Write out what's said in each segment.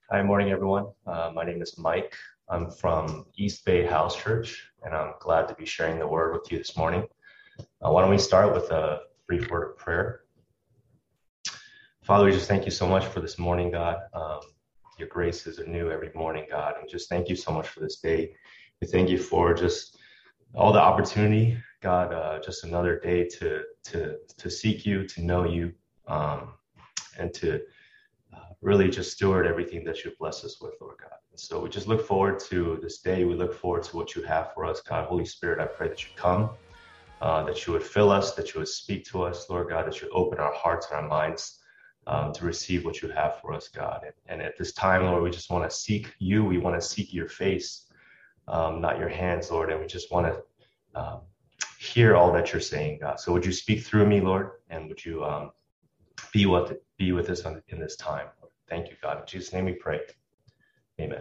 Hi, morning, everyone. My name is Mike. I'm from East Bay House Church, and I'm glad to be sharing the word with you this morning. Why don't we start with a brief word of prayer? Father, we just thank you so much for this morning, God. Your graces are new every morning, God, and just thank you so much for this day. We thank you for just all the opportunity, God, just another day to seek you, to know you, and to really just steward everything that you bless us with, Lord God. And so we just look forward to this day. We look forward to what you have for us, God. Holy Spirit, I pray that you come, that you would fill us, that you would speak to us, Lord God, that you open our hearts and our minds to receive what you have for us, God. And at this time, Lord, we just want to seek you. We want to seek your face, not your hands, Lord. And we just want to hear all that you're saying, God. So would you speak through me, Lord, and would you be with us in this time. Thank you, God. In Jesus' name we pray. Amen.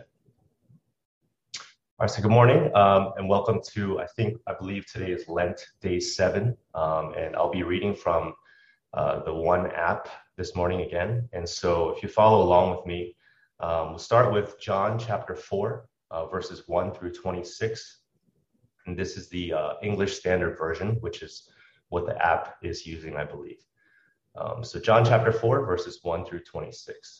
All right, so good morning, and welcome to, I believe today is Lent Day 7, and I'll be reading from the One app this morning again. And so if you follow along with me, we'll start with John chapter 4, verses 1 through 26. And this is the English Standard Version, which is what the app is using, I believe. So John chapter 4, verses 1 through 26.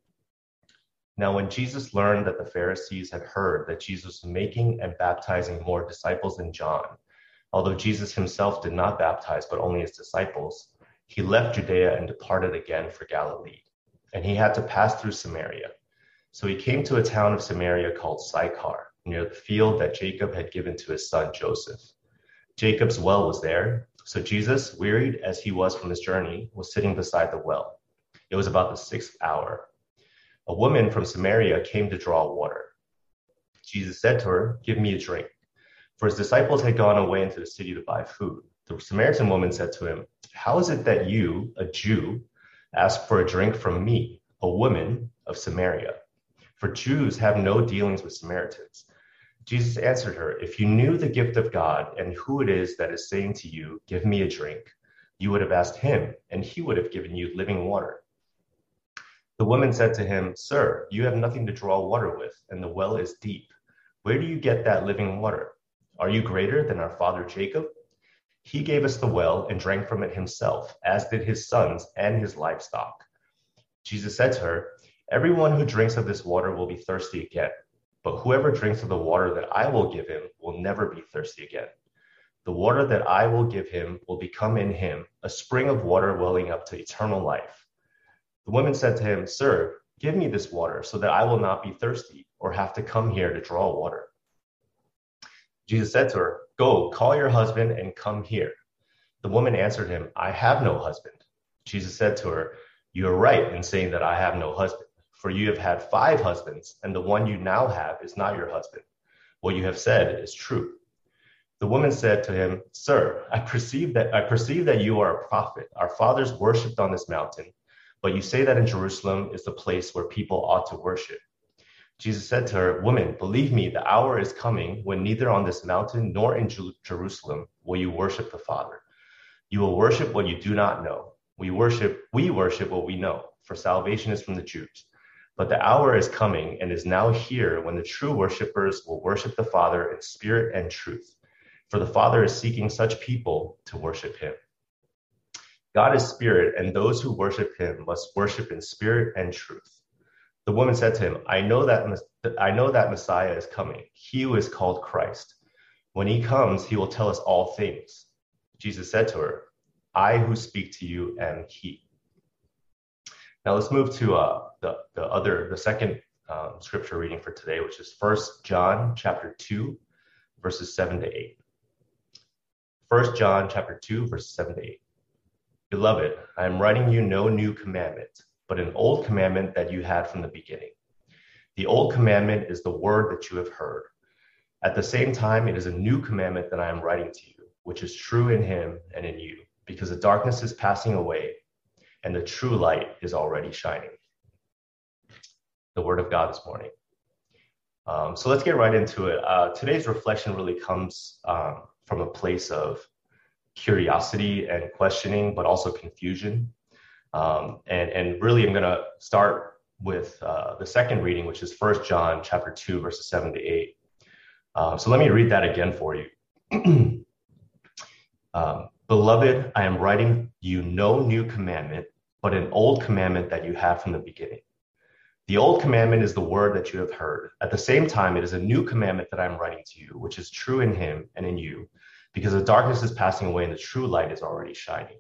Now, when Jesus learned that the Pharisees had heard that Jesus was making and baptizing more disciples than John, although Jesus himself did not baptize, but only his disciples, he left Judea and departed again for Galilee. And he had to pass through Samaria. So he came to a town of Samaria called Sychar, near the field that Jacob had given to his son Joseph. Jacob's well was there. So Jesus, wearied as he was from his journey, was sitting beside the well. It was about the 6th hour. A woman from Samaria came to draw water. Jesus said to her, "Give me a drink." For his disciples had gone away into the city to buy food. The Samaritan woman said to him, "How is it that you, a Jew, ask for a drink from me, a woman of Samaria? For Jews have no dealings with Samaritans." Jesus answered her, "If you knew the gift of God and who it is that is saying to you, 'Give me a drink,' you would have asked him, and he would have given you living water." The woman said to him, "Sir, you have nothing to draw water with, and the well is deep. Where do you get that living water? Are you greater than our father Jacob? He gave us the well and drank from it himself, as did his sons and his livestock." Jesus said to her, "Everyone who drinks of this water will be thirsty again, but whoever drinks of the water that I will give him will never be thirsty again. The water that I will give him will become in him a spring of water welling up to eternal life." The woman said to him, "Sir, give me this water so that I will not be thirsty or have to come here to draw water." Jesus said to her, "Go, call your husband and come here." The woman answered him, "I have no husband." Jesus said to her, "You are right in saying that I have no husband, for you have had 5 husbands, and the one you now have is not your husband. What you have said is true." The woman said to him, "Sir, I perceive that you are a prophet. Our fathers worshipped on this mountain, but you say that in Jerusalem is the place where people ought to worship." Jesus said to her, "Woman, believe me, the hour is coming when neither on this mountain nor in Jerusalem will you worship the Father. You will worship what you do not know. We worship what we know, for salvation is from the Jews. But the hour is coming and is now here when the true worshipers will worship the Father in spirit and truth. For the Father is seeking such people to worship him. God is spirit, and those who worship him must worship in spirit and truth." The woman said to him, I know that Messiah is coming, he who is called Christ. When he comes, he will tell us all things." Jesus said to her, "I who speak to you am he." Now let's move to the second scripture reading for today, which is 1 John chapter 2, verses 7 to 8. 1 John chapter 2, verses 7 to 8. "Beloved, I am writing you no new commandment, but an old commandment that you had from the beginning. The old commandment is the word that you have heard. At the same time, it is a new commandment that I am writing to you, which is true in him and in you, because the darkness is passing away and the true light is already shining." The word of God this morning. So let's get right into it. Today's reflection really comes from a place of curiosity and questioning, but also confusion. And really, I'm going to start with the second reading, which is 1 John chapter 2, verses 7 to 8. So let me read that again for you. Beloved, I am writing you no new commandment, but an old commandment that you have from the beginning. The old commandment is the word that you have heard. At the same time, it is a new commandment that I am writing to you, which is true in him and in you, because the darkness is passing away and the true light is already shining.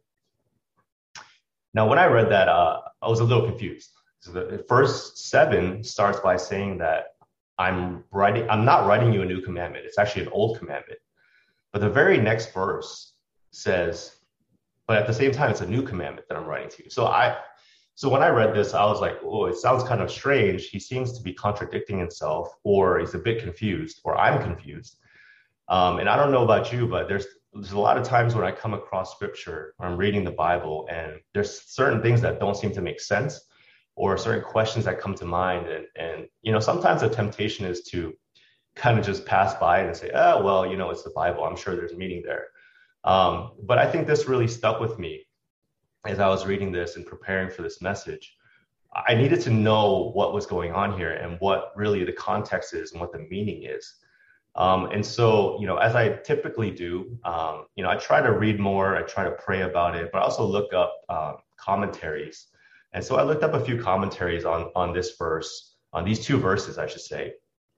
Now, when I read that, I was a little confused. So the verse 7 starts by saying that I'm not writing you a new commandment. It's actually an old commandment. But the very next verse says, but at the same time, it's a new commandment that I'm writing to you. So when I read this, I was like, oh, it sounds kind of strange. He seems to be contradicting himself, or he's a bit confused, or I'm confused. And I don't know about you, but there's a lot of times when I come across scripture, or I'm reading the Bible, and there's certain things that don't seem to make sense, or certain questions that come to mind. And sometimes the temptation is to kind of just pass by it and say, oh, well, it's the Bible. I'm sure there's meaning there. But I think this really stuck with me as I was reading this and preparing for this message. I needed to know what was going on here and what really the context is and what the meaning is. And so, as I typically do, I try to read more, I try to pray about it, but I also look up commentaries. And so I looked up a few commentaries on this verse, on these two verses, I should say.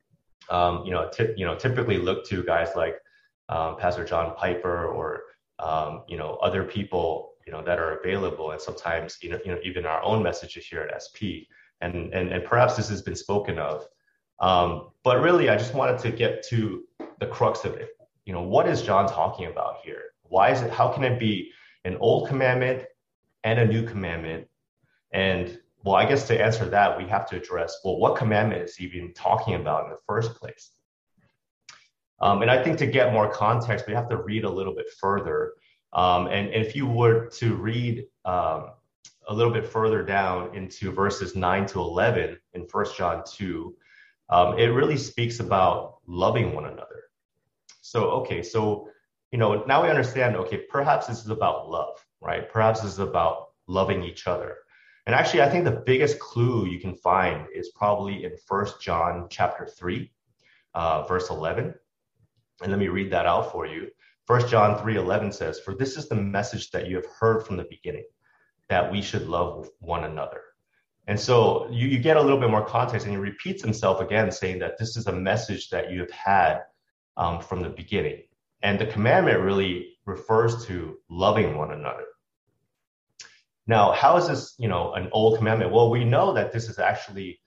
Typically look to guys like Pastor John Piper or other people that are available, and sometimes even our own messages here at SP, and perhaps this has been spoken of. But really, I just wanted to get to the crux of it. What is John talking about here? Why is it? How can it be an old commandment and a new commandment? And well, I guess to answer that, we have to address, well, what commandment is he even talking about in the first place? And I think to get more context, we have to read a little bit further. And if you were to read a little bit further down into verses 9 to 11 in 1 John 2, it really speaks about loving one another. So now we understand, perhaps this is about love, right? Perhaps this is about loving each other. And actually, I think the biggest clue you can find is probably in 1 John chapter 3, verse 11. And let me read that out for you. 1 John 3:11 says, "For this is the message that you have heard from the beginning, that we should love one another." And so you get a little bit more context, and he repeats himself again, saying that this is a message that you have had from the beginning. And the commandment really refers to loving one another. Now, how is this, an old commandment? Well, we know that this is actually,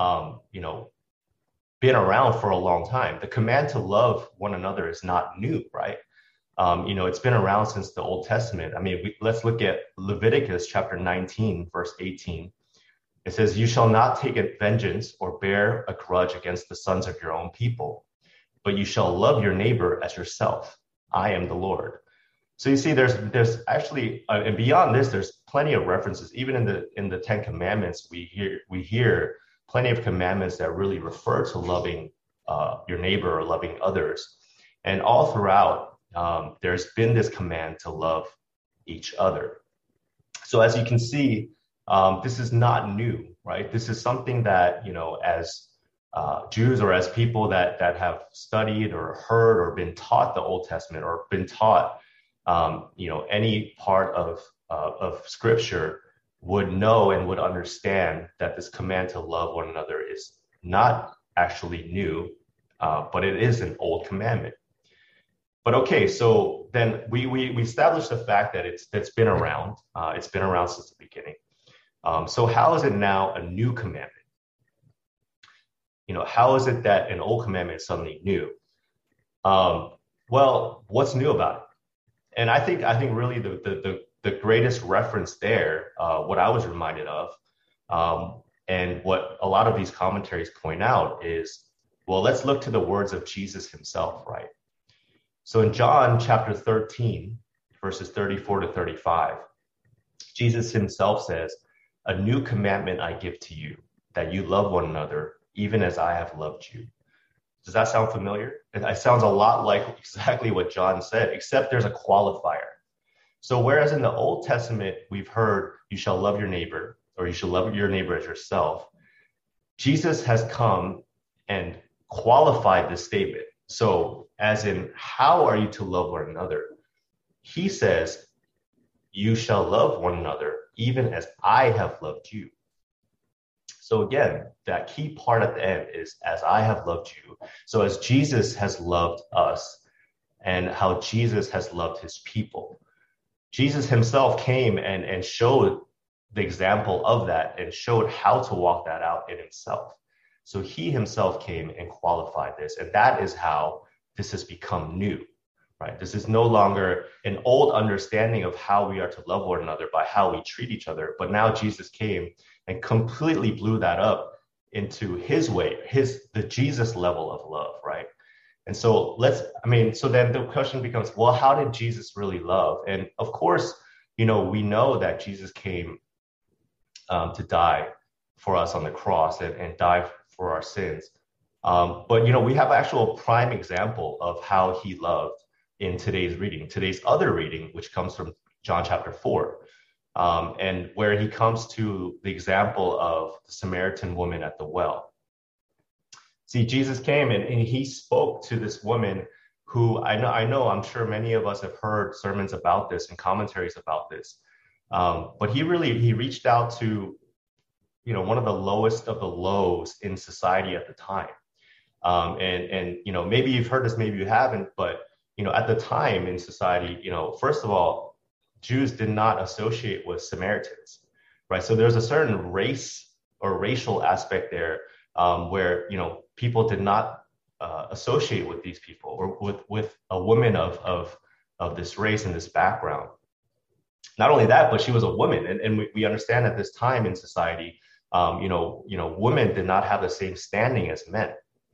been around for a long time. The command to love one another is not new, right? It's been around since the Old Testament. I mean, let's look at Leviticus chapter 19, verse 18. It says, "You shall not take vengeance or bear a grudge against the sons of your own people, but you shall love your neighbor as yourself. I am the Lord." So you see, there's actually, and beyond this, there's plenty of references. Even in the Ten Commandments, we hear plenty of commandments that really refer to loving your neighbor or loving others. And all throughout, there's been this command to love each other. So as you can see, this is not new, right? This is something that, as Jews or as people that have studied or heard or been taught the Old Testament or been taught, any part of Scripture would know and would understand that this command to love one another is not actually new, but it is an old commandment. But okay, so then we established the fact that it's been around. It's been around since the beginning. So how is it now a new commandment? How is it that an old commandment is suddenly new? Well, what's new about it? And I think really the greatest reference there, what I was reminded of, and what a lot of these commentaries point out is, well, let's look to the words of Jesus himself, right? So in John chapter 13, verses 34 to 35, Jesus himself says, "A new commandment I give to you, that you love one another, even as I have loved you." Does that sound familiar? It sounds a lot like exactly what John said, except there's a qualifier. So whereas in the Old Testament, we've heard you shall love your neighbor, or you shall love your neighbor as yourself. Jesus has come and qualified this statement. So, as in, how are you to love one another? He says, you shall love one another, even as I have loved you. So again, that key part at the end is, as I have loved you. So as Jesus has loved us and how Jesus has loved his people. Jesus himself came and showed the example of that and showed how to walk that out in himself. So he himself came and qualified this. And that is how this has become new, right? This is no longer an old understanding of how we are to love one another by how we treat each other. But now Jesus came and completely blew that up into his way, the Jesus level of love, right? And so so then the question becomes, well, how did Jesus really love? And of course, we know that Jesus came to die for us on the cross and die for our sins. But we have actual prime example of how he loved in today's other reading, which comes from John chapter 4, and where he comes to the example of the Samaritan woman at the well. See, Jesus came and he spoke to this woman who I'm sure many of us have heard sermons about this and commentaries about this. But he reached out to, one of the lowest of the lows in society at the time. And maybe you've heard this, maybe you haven't, but, at the time in society, first of all, Jews did not associate with Samaritans, right? So there's a certain race or racial aspect there where, people did not associate with these people or with a woman of this race and this background. Not only that, but she was a woman. And we understand at this time in society, women did not have the same standing as men.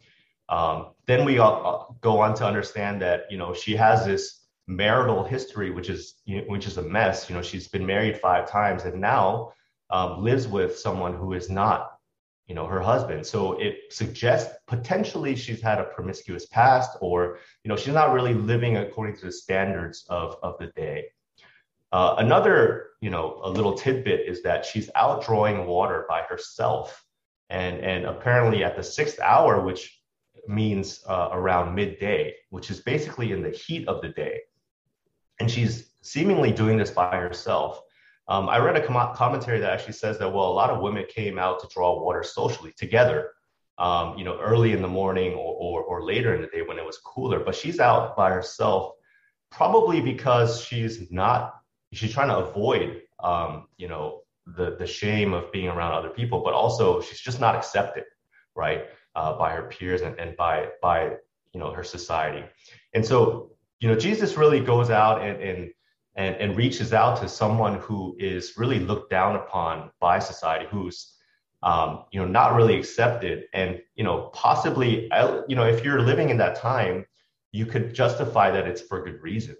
Then we go on to understand that, she has this marital history, which is a mess. She's been married 5 times and now lives with someone who is not, her husband. So it suggests potentially she's had a promiscuous past, or, she's not really living according to the standards of the day. Another, a little tidbit is that she's out drawing water by herself. And apparently at the 6th hour, which means around midday, which is basically in the heat of the day. And she's seemingly doing this by herself. I read a commentary that actually says that, well, a lot of women came out to draw water socially together, early in the morning or later in the day when it was cooler. But she's out by herself, probably because she's trying to avoid, the shame of being around other people, but also she's just not accepted, right, by her peers and by her society. And so, Jesus really goes out and reaches out to someone who is really looked down upon by society, who's, not really accepted. And, possibly, if you're living in that time, you could justify that it's for good reason.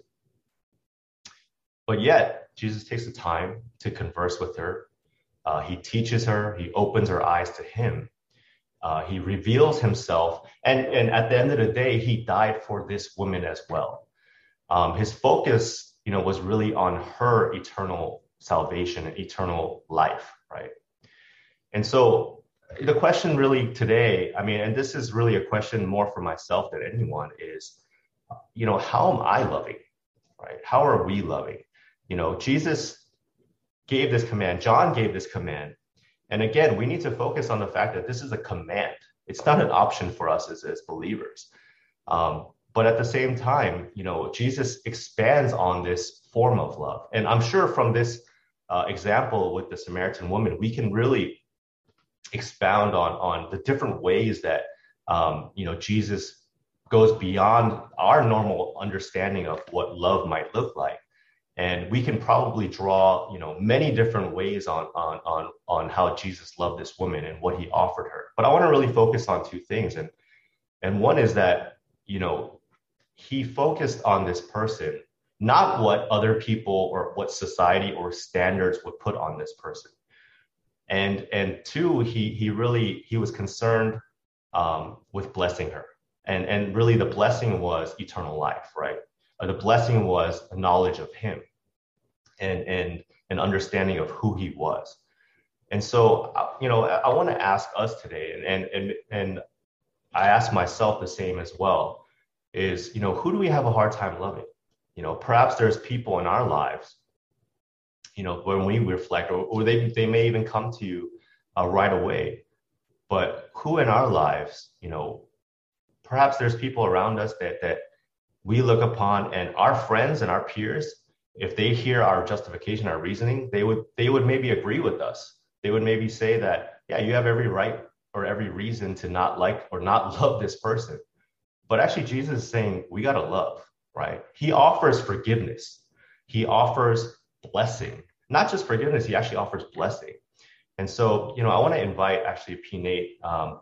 But yet, Jesus takes the time to converse with her. He teaches her, he opens her eyes to him. He reveals himself. And at the end of the day, he died for this woman as well. His focus, was really on her eternal salvation and eternal life, right? And so the question really today, and this is really a question more for myself than anyone, is, how am I loving, right? How are we loving? Jesus gave this command. John gave this command. And again, we need to focus on the fact that this is a command. It's not an option for us as believers. But at the same time, Jesus expands on this form of love. And I'm sure from this example with the Samaritan woman, we can really expound on the different ways that, Jesus goes beyond our normal understanding of what love might look like. And we can probably draw, many different ways on how Jesus loved this woman and what he offered her. But I want to really focus on 2 things. And one is that, he focused on this person, not what other people or what society or standards would put on this person. And 2, he was concerned with blessing her. And really the blessing was eternal life, right? The blessing was a knowledge of him and an understanding of who he was. And so, I want to ask us today, and I ask myself the same as well, is, who do we have a hard time loving? Perhaps there's people in our lives, when we reflect, or they may even come to you right away. But who in our lives, perhaps there's people around us that we look upon, and our friends and our peers, if they hear our justification, our reasoning, they would maybe agree with us. They would maybe say that, yeah, you have every right or every reason to not like or not love this person. But actually, Jesus is saying we got to love, right? He offers forgiveness. He offers blessing, not just forgiveness. He actually offers blessing. And so, I want to invite actually P. Nate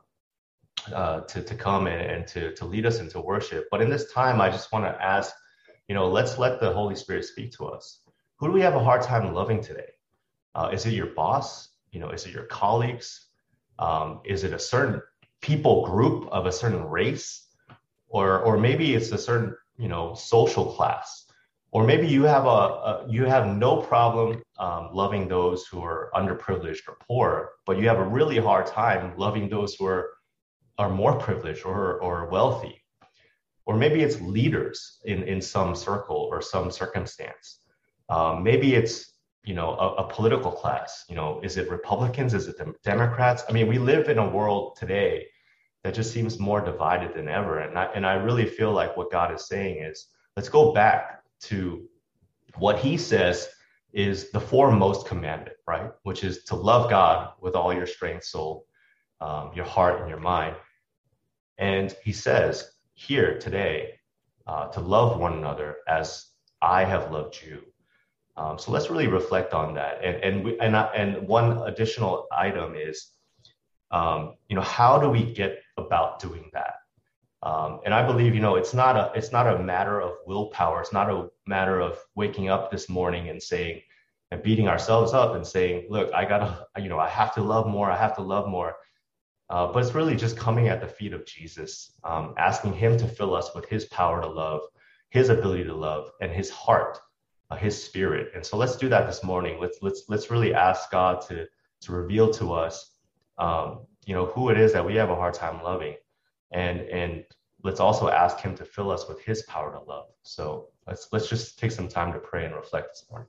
to come and to lead us into worship. But in this time, I just want to ask, let's let the Holy Spirit speak to us. Who do we have a hard time loving today? Is it your boss? Is it your colleagues? Is it a certain people group of a certain race? Or maybe it's a certain, social class. Or maybe you have no problem loving those who are underprivileged or poor, but you have a really hard time loving those who are more privileged or wealthy. Or maybe it's leaders in some circle or some circumstance. Maybe it's, a political class. Is it Republicans? Is it Democrats? I mean, we live in a world today that just seems more divided than ever. And I really feel like what God is saying is, let's go back to what he says is the foremost commandment, right? Which is to love God with all your strength, soul, your heart, and your mind. And he says here today to love one another as I have loved you. So let's really reflect on that. And one additional item is, how do we get about doing that? And I believe, it's not a matter of willpower. It's not a matter of waking up this morning and saying and beating ourselves up and saying, look, I have to love more. I have to love more. But it's really just coming at the feet of Jesus, asking him to fill us with his power to love, his ability to love, and his heart, his spirit. And so let's do that this morning. Let's really ask God to reveal to us, who it is that we have a hard time loving. And let's also ask him to fill us with his power to love. So let's just take some time to pray and reflect this morning.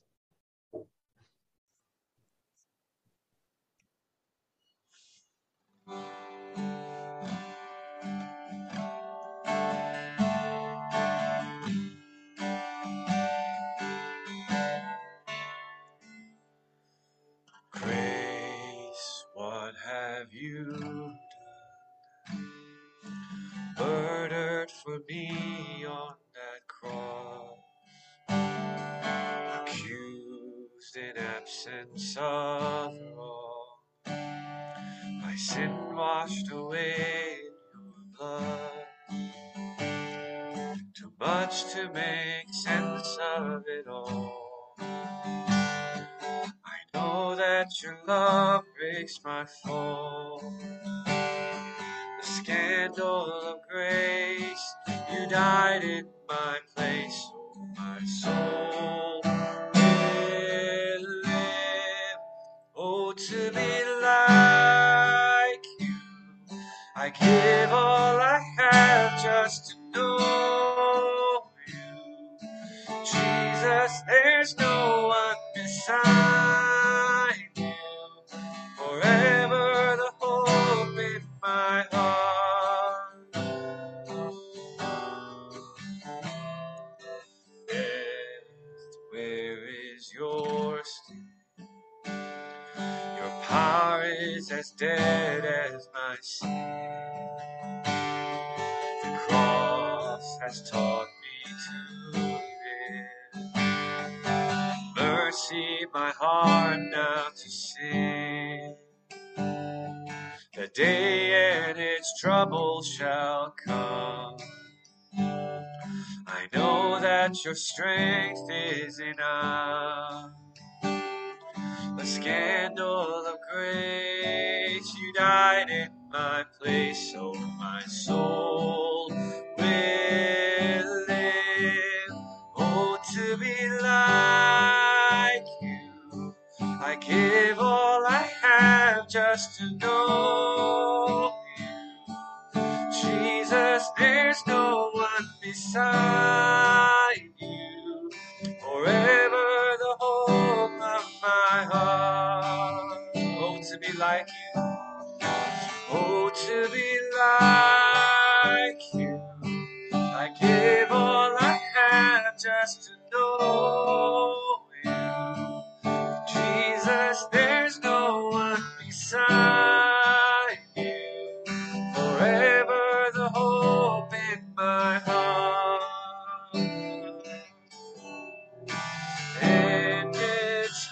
Grace, what have you done? Murdered for me on that cross, accused in absence of law, my sin washed away in your blood. Too much to make sense of it all. I know that your love breaks my fall. The scandal of grace, you died in my place, so my soul will live. Oh, to be like you, I give all I have just to know you. Jesus, there's no one beside you. Forever the hope in my heart. Death, where is your sting? Your power is as dead as my sin. The cross has taught me to live. Mercy, my heart now to sing. The day and its trouble shall come. I know that your strength is enough. The scandal of grace, you died in my place, so my soul will live. Oh, to be like you, I give all I beside you, forever the hope of my heart. Oh, to be like you. Oh, to be like you. I give all I have just to know you. Jesus, there's no one beside you. Forever the hope in my heart. And it's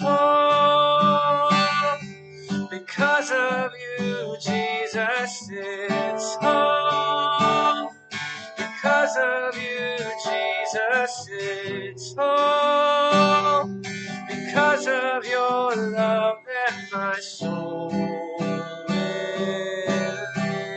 all because of you, Jesus. It's all because of you, Jesus. It's all because of your love that my soul will live.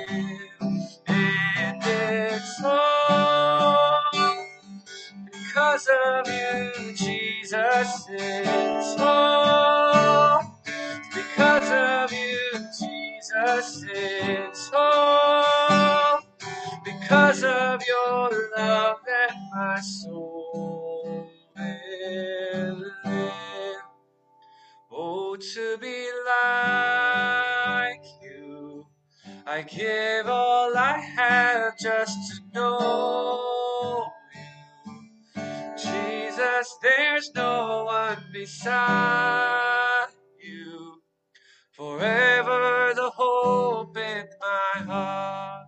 And it's all because of you, Jesus. It's all because of you, Jesus. It's all because of your love that my soul will live. Oh, to be like you, I give all I have just to know you. Jesus, there's no one beside you. Forever the hope in my heart.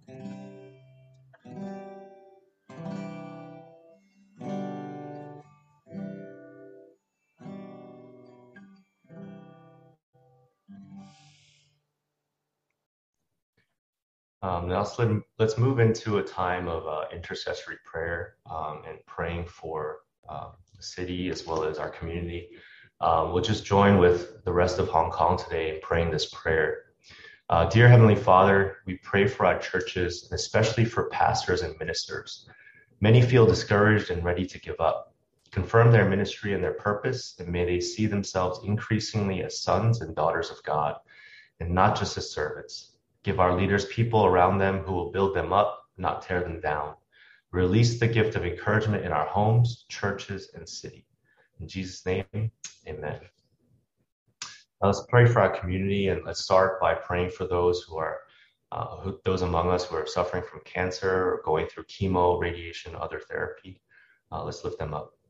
Now let's move into a time of intercessory prayer and praying for the city as well as our community. We'll just join with the rest of Hong Kong today in praying this prayer. Dear Heavenly Father, we pray for our churches, and especially for pastors and ministers. Many feel discouraged and ready to give up. Confirm their ministry and their purpose, and may they see themselves increasingly as sons and daughters of God, and not just as servants. Give our leaders people around them who will build them up, not tear them down. Release the gift of encouragement in our homes, churches, and city. In Jesus' name, amen. Now let's pray for our community, and let's start by praying for those those among us who are suffering from cancer or going through chemo, radiation, other therapy. Let's lift them up.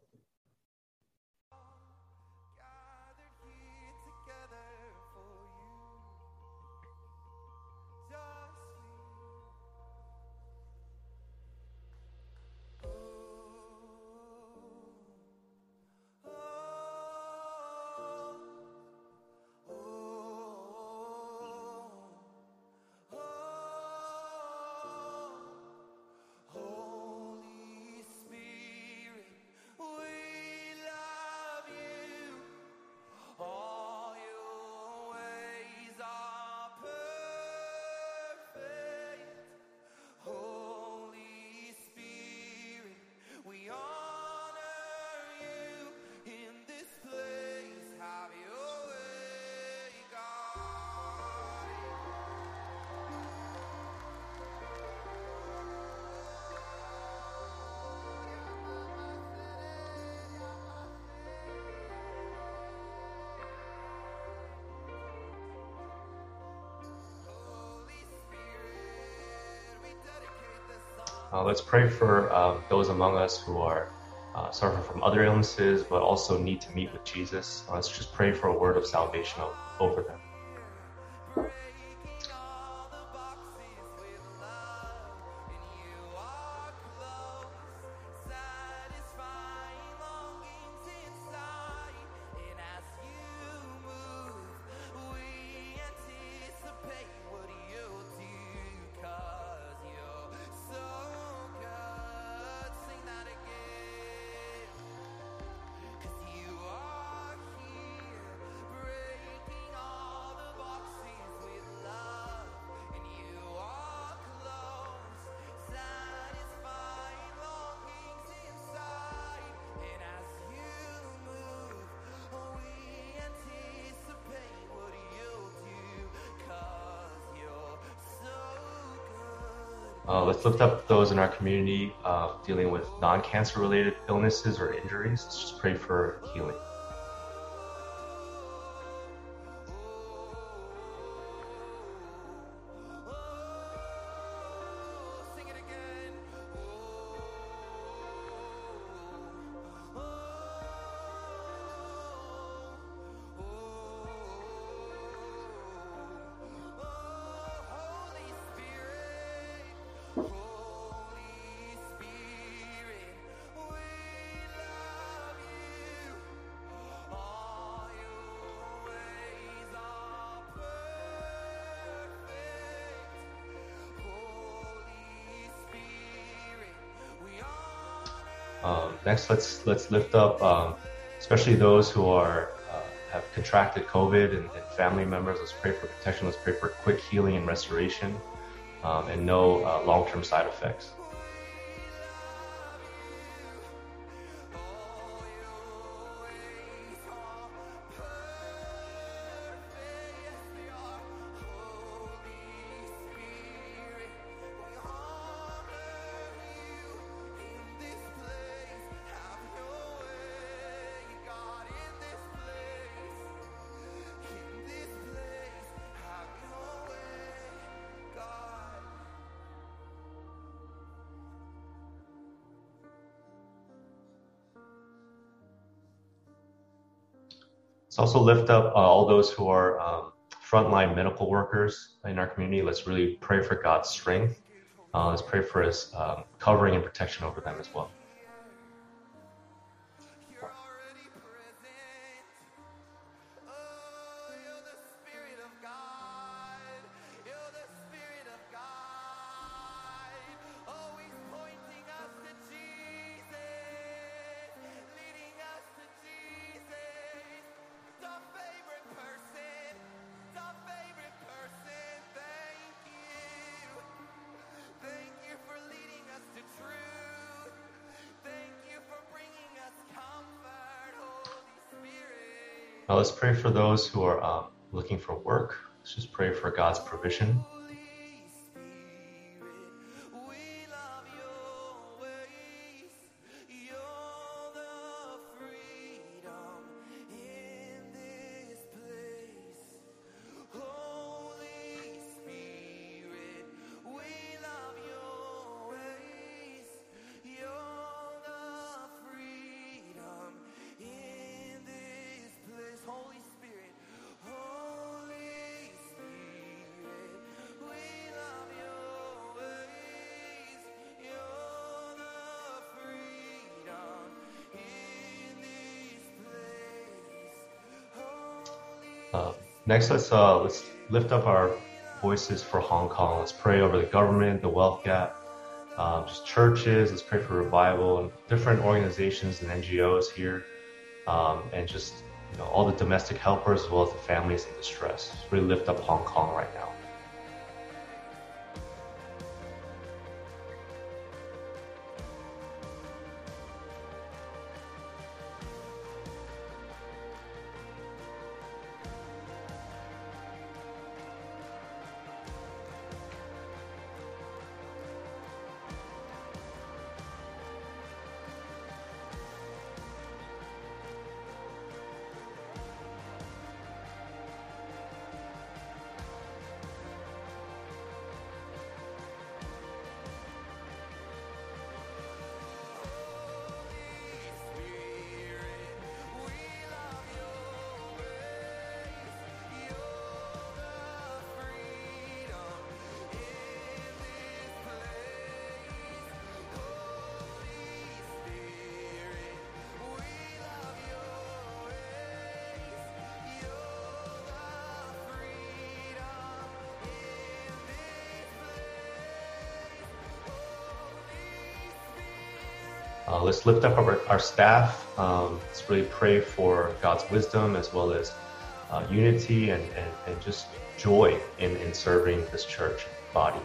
Let's pray for those among us who are suffering from other illnesses, but also need to meet with Jesus. Let's just pray for a word of salvation over them. Let's lift up those in our community dealing with non-cancer related illnesses or injuries. Let's just pray for healing. Next, let's lift up, especially those who are have contracted COVID and family members. Let's pray for protection. Let's pray for quick healing and restoration, and no long-term side effects. Let's also lift up all those who are frontline medical workers in our community. Let's really pray for God's strength. Let's pray for His covering and protection over them as well. Now let's pray for those who are looking for work. Let's just pray for God's provision. Next, let's lift up our voices for Hong Kong. Let's pray over the government, the wealth gap, just churches. Let's pray for revival and different organizations and NGOs here, and just all the domestic helpers as well as the families in distress. Let's really lift up Hong Kong right now. Let's lift up our staff. Let's really pray for God's wisdom as well as unity and just joy in serving this church body.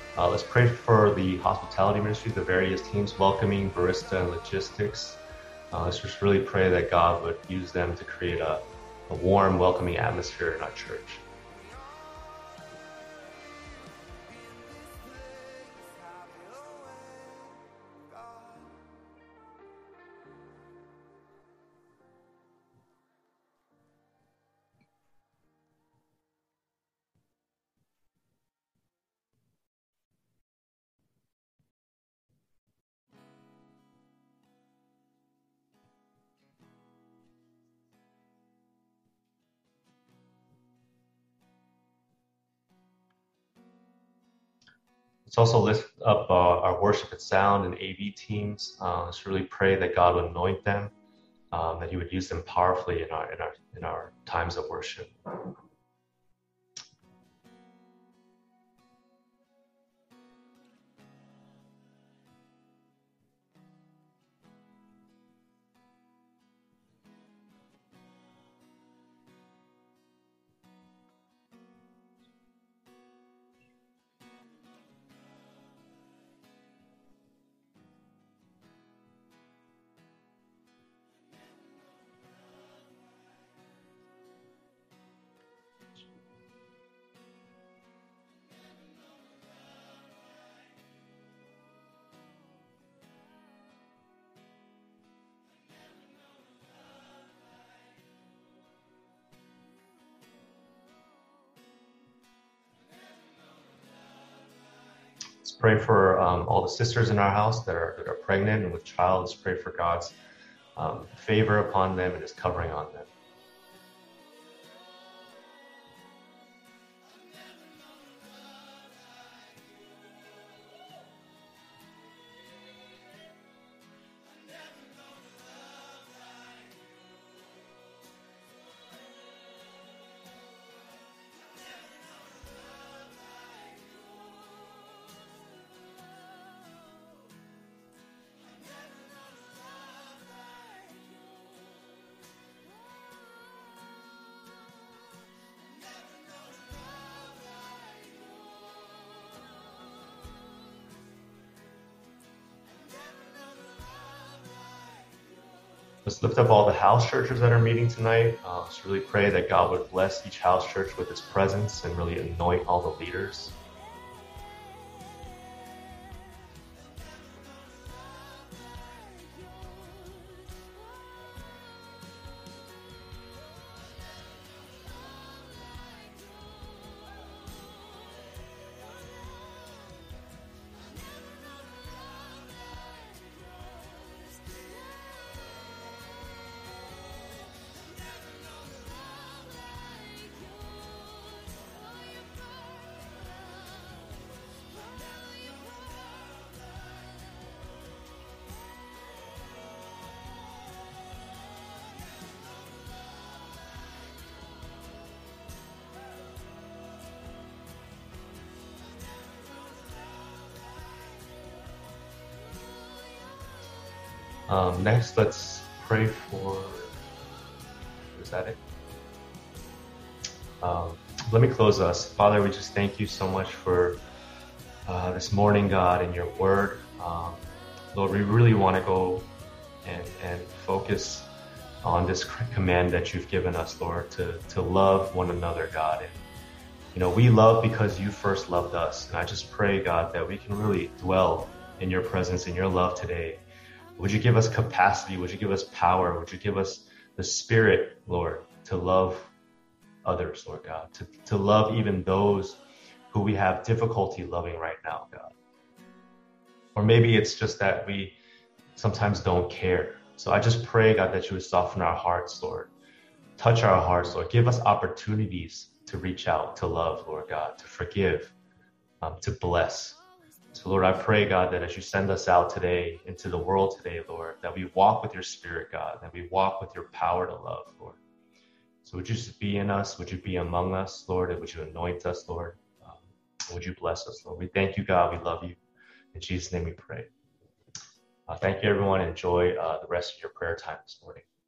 Let's pray for the hospitality ministry, the various teams, welcoming, barista, and logistics. Let's just really pray that God would use them to create a warm, welcoming atmosphere in our church. Let's also lift up our worship and sound and AV teams. Let's really pray that God would anoint them, that He would use them powerfully in our times of worship. Let's pray for all the sisters in our house that are pregnant and with child. Let's pray for God's favor upon them and His covering on them. Let's lift up all the house churches that are meeting tonight. Let's really pray that God would bless each house church with His presence and really anoint all the leaders. Next, let's pray for, is that it? Let me close us. Father, we just thank you so much for this morning, God, and your word. Lord, we really want to go and focus on this command that you've given us, Lord, to love one another, God. And, we love because you first loved us. And I just pray, God, that we can really dwell in your presence, in your love today. Would you give us capacity? Would you give us power? Would you give us the Spirit, Lord, to love others, Lord God, to love even those who we have difficulty loving right now, God. Or maybe it's just that we sometimes don't care. So I just pray, God, that you would soften our hearts, Lord. Touch our hearts, Lord. Give us opportunities to reach out, to love, Lord God, to forgive, to bless. So, Lord, I pray, God, that as you send us out today into the world today, Lord, that we walk with your Spirit, God, that we walk with your power to love, Lord. So would you just be in us? Would you be among us, Lord? And would you anoint us, Lord? Would you bless us, Lord? We thank you, God. We love you. In Jesus' name we pray. Thank you, everyone. Enjoy the rest of your prayer time this morning.